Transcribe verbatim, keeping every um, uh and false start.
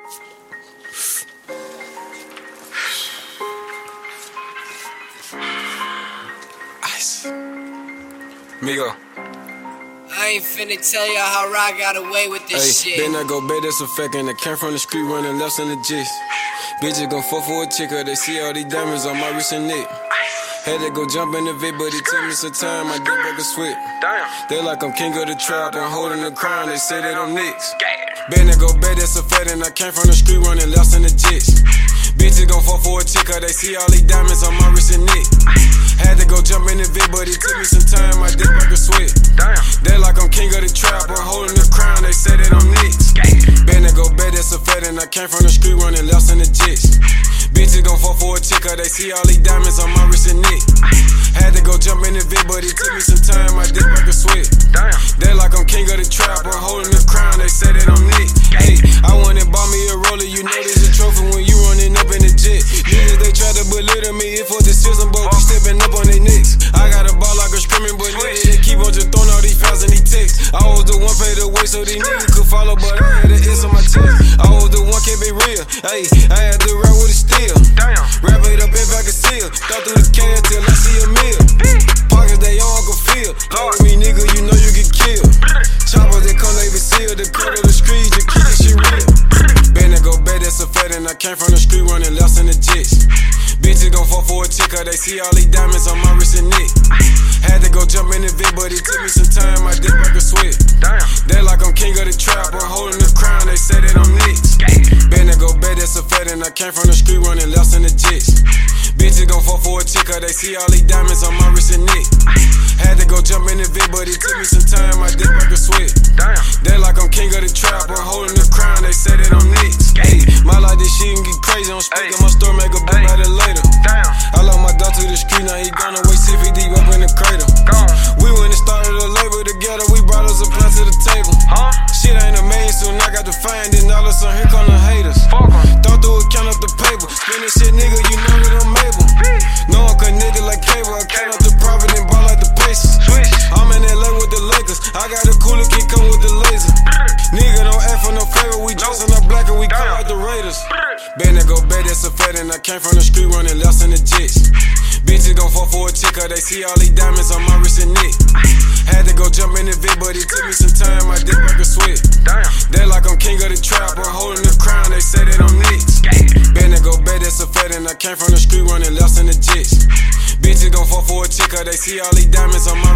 Ice. Migo. I ain't finna tell y'all how Rock got away with this Ay, shit. Then I go bed, that's a fact, and I came from the street running left in the gist. Bitches gon' fuck for a chicker, they see all these diamonds on my wrist and neck. Had to go jump in the vid, but it took me some time, I did back a sweat. They like I'm king of the trap, I'm holding the crown, they say they don't mix. Been to go bed, that's a fact, and I came from the street running left in the gist. Bitches gon' fuck for a chicker, they see all these diamonds on my wrist and neck. Had to go jump in the vid, but it took me some time, I did back a sweat. They like I'm king of the trap, I'm holding the crown, they say they don't mix. Been to go bed, that's a fact, and I came from the street running left in the gist. Bitches gon' fuck for a chicker, they see all these diamonds on my wrist and neck. Had to go jump in the vid, but it took me some time, I did back a sweat. They like I'm king of the trap, I'm holding the crown, they say they don't mix. Hey, I went and bought me a roller, you know there's a trophy when you running up in the jet. Niggas, they try to belittle me, it for the system, but we stepping up on their necks. I got a ball like a screaming, but niggas, they keep on just throwing all these fouls and these texts. I was the one paid the way so these niggas could follow, but I had an S on my chest. I was the one kept it real, hey, I had to rap with a steel. Wrap it up in back of seal, thought through the can till I see a meal. Pockets they all can feel, play with me nigga, you know you get killed. Choppers they come they be sealed, the cut of the streets, the keep this shit real. Been to go bed, that's a fact, and I came from the street running left in the jets. Bitches gon' fuck for a chicker, they see all these diamonds on my wrist and neck. Had to go jump in the vid, but it took me some time, I did back a sweat. They like I'm king of the trap, I'm holding the crown, they say they don't mix. Been to go bed, that's a fact, and I came from the street running left in the jets. Bitches gon' fuck for a chicker, they see all these diamonds on my wrist and neck. Had to go jump in the vid, but it took me some time, I did back a sweat. They like I'm king of the trap, I'm holding the crown, they say they don't mix. Hey, my life this shit can get crazy, I'm speaking my store, make a book about it later. I love my dog to the street, now he gone away six feet deep up in the crater. We went and started a label together, we brought us a plan to the table. Shit ain't amazing, soon I got to find it, all of a sudden here come the haters. Thought through it, count up the paper, spend this shit nigga, you know that I'm able. No I'm connected like cable, I count up the profit and ball like the Pacers. I'm in L A with the Lakers, I got a cooler kid come with the laser. Nigga don't ask for no favor, we dressing up black and we come like the Raiders. Been to go bed, that's a fact, and I came from the street running left in the jets. Bitches gon' fuck for a chicker, they see all these diamonds on my wrist and neck. Had to go jump in the vid, but it took me some time, I did back a sweat. They like I'm king of the trap, I'm holding the crown, they say they don't mix. Been to go bed, that's a fact, and I came from the street running left in the jets. Bitches gon' fuck for a chicker, they see all these diamonds on my